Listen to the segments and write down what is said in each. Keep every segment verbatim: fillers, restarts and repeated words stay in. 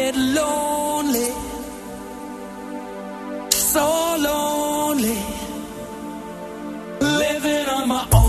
get lonely, so lonely, living on my own.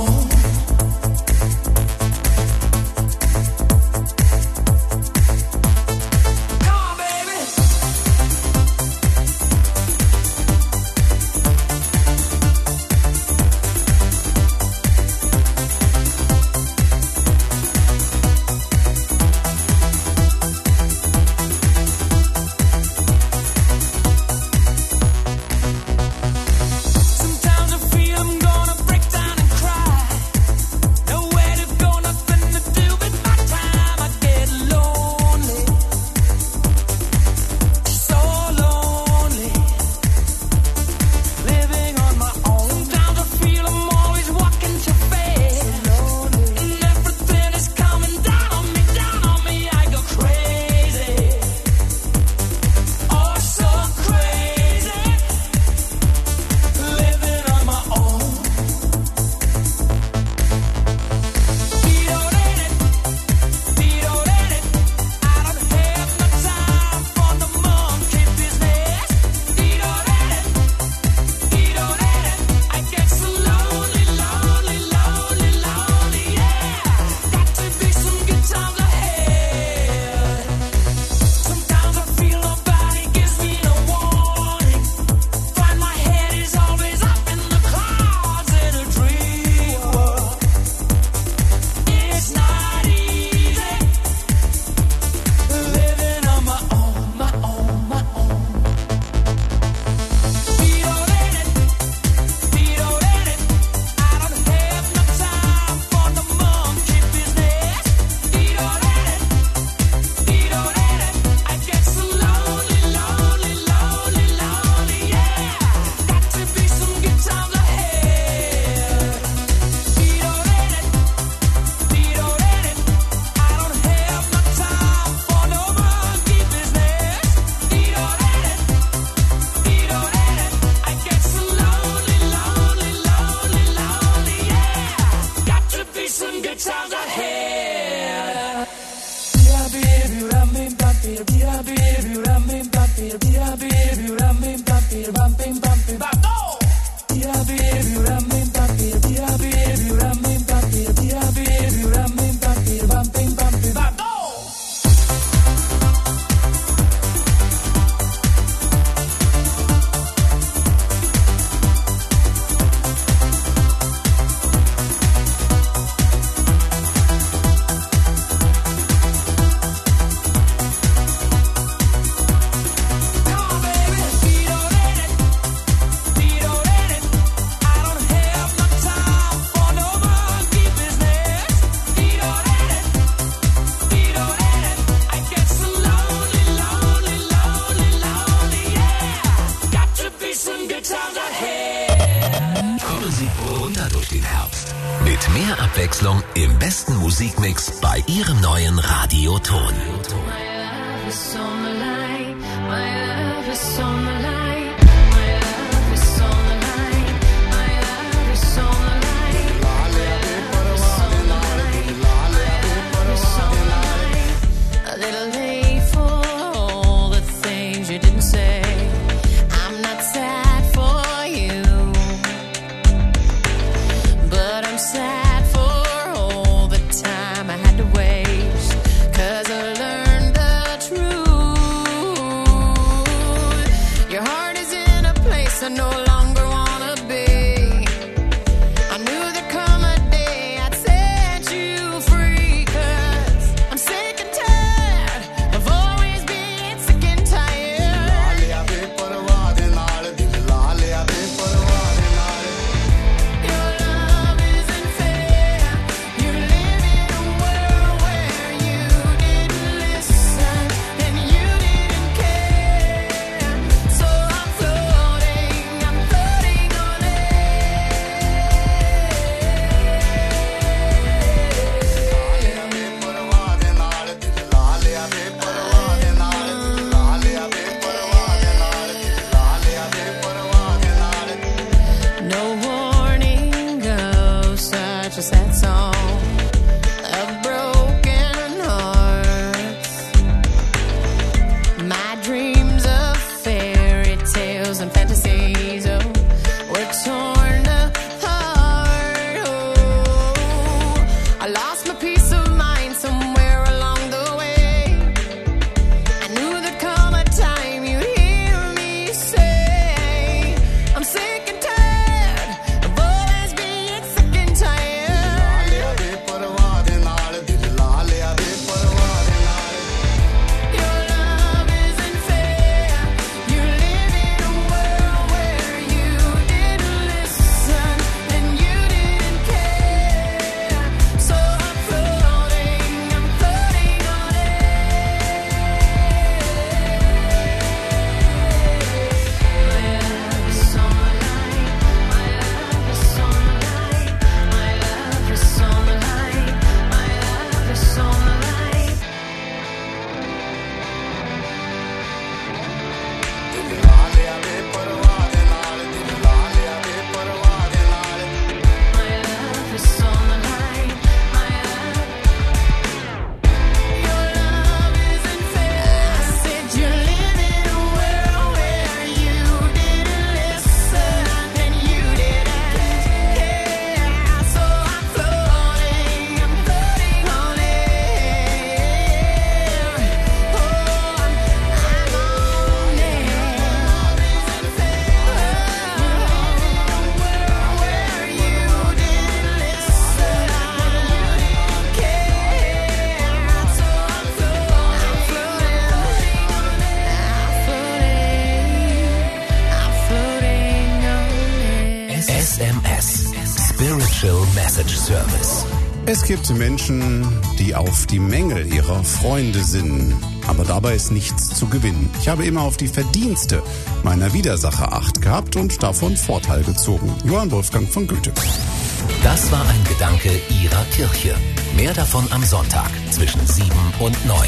Im besten Musikmix bei Ihrem neuen Radioton. I'm Special Message Service. Es gibt Menschen, die auf die Mängel ihrer Freunde sinnen, aber dabei ist nichts zu gewinnen. Ich habe immer auf die Verdienste meiner Widersacher Acht gehabt und davon Vorteil gezogen. Johann Wolfgang von Goethe. Das war ein Gedanke Ihrer Kirche. Mehr davon am Sonntag zwischen sieben und neun.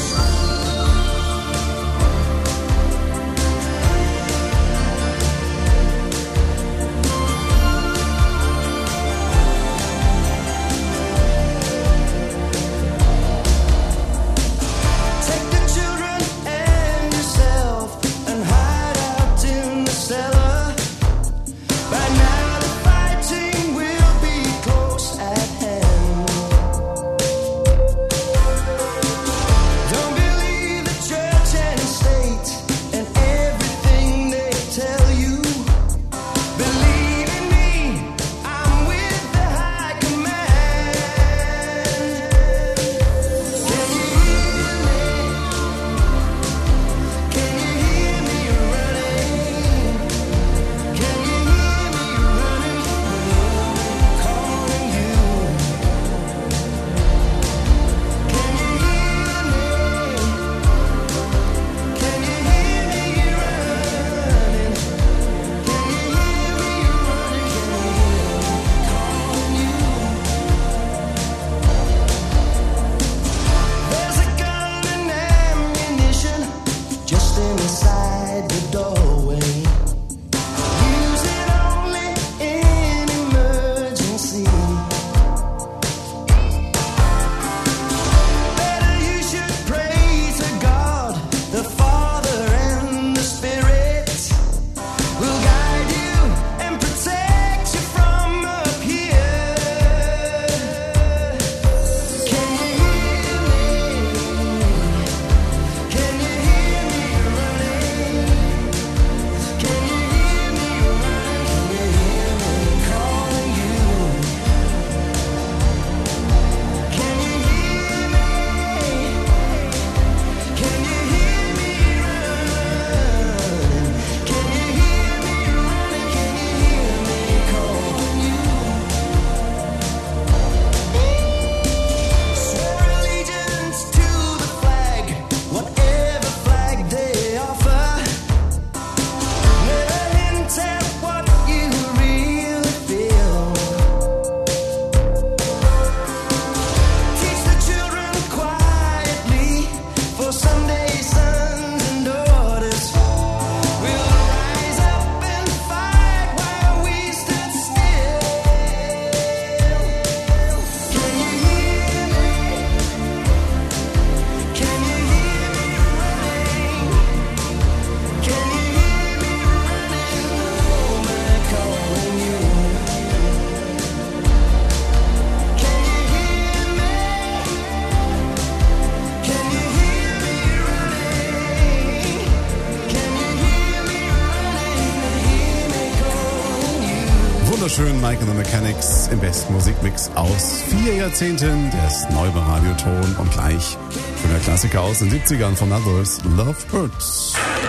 Wunderschön, Mike and the Mechanics im besten Musikmix aus vier Jahrzehnten des Neubau-Radioton und gleich von der Klassiker aus den siebzigern von Others, Love Hurts.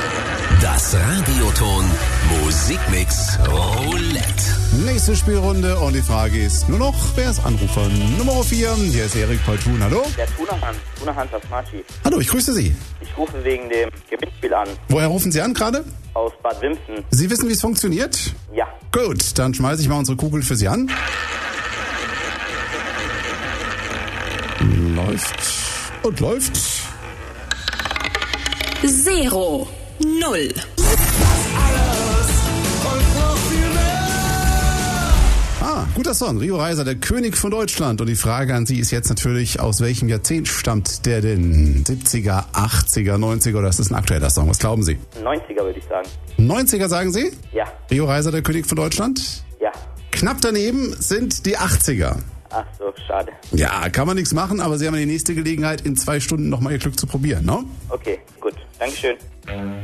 Das Radioton Musikmix Roulette. Nächste Spielrunde und die Frage ist nur noch, wer ist Anrufer Nummer vier? Hier ist Erik Paultun, hallo? Der Tunerhans, Tunerhans aus Maschi. Hallo, ich grüße Sie. Ich rufe wegen dem Gewinnspiel an. Woher rufen Sie an gerade? Aus Bad Wimpfen. Sie wissen, wie es funktioniert? Ja. Gut, dann schmeiße ich mal unsere Kugel für Sie an. Läuft und läuft. Zero. Null. Ah, guter Song. Rio Reiser, der König von Deutschland. Und die Frage an Sie ist jetzt natürlich, aus welchem Jahrzehnt stammt der denn? siebziger, achtziger, neunziger oder ist das ein aktueller Song? Was glauben Sie? neunziger würde ich sagen. neunziger sagen Sie? Ja. Rio Reiser, der König von Deutschland? Ja. Knapp daneben sind die achtziger. Ach so, schade. Ja, kann man nichts machen, aber Sie haben die nächste Gelegenheit, in zwei Stunden nochmal Ihr Glück zu probieren, ne? Okay, gut. Dankeschön.